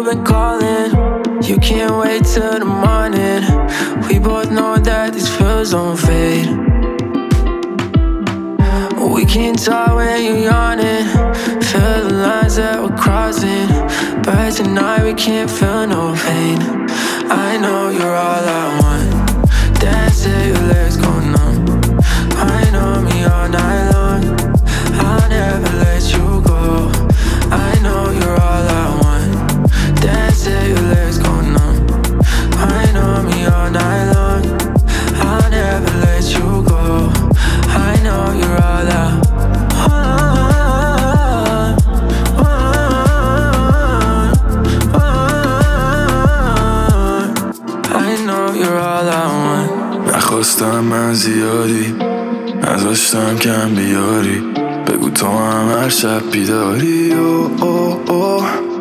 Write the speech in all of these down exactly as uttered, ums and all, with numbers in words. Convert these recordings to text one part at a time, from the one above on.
been calling. You can't wait till the morning. We both know that these feels don't fade. We can't talk when you're yawning. Feel the lines that we're crossing, but tonight we can't feel no pain. I know you're all I want. Dance till your legs go numb. I know me all night long. I'll never let you go. I know you're all I want. Dance till your legs go numb. I know me all night long. I'll never let you go. I know you're all I want. I know you're all I want. نخواستم من زیادی، نذاشتم کم بیاری. بگو تو هم هر شب بیداری. او او او.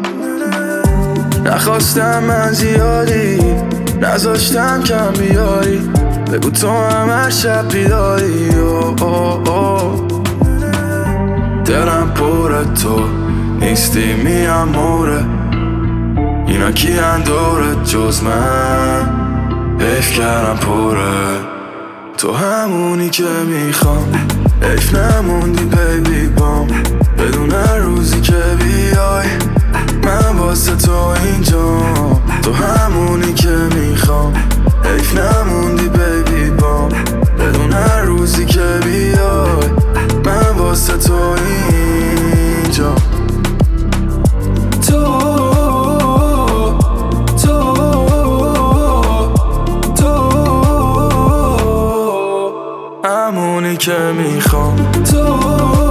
نخواستم من زیادی، نذاشتم کم بیاری. بگو تو هم هر شب بیداری. او او او. دلم پر تو نیستی میاموره. اینا کیان دورت جز من؟ حیف کردم پره. تو همونی که میخوام. حیف نموندی بیبی بام. بدون هر روزی که بیای من واسه تو اینجام. تو همونی که میخوام. حیف نموندی بیبی بام. بدون هر روزی که بیای من واسه تو اینجام. تو همونی که میخوام. تو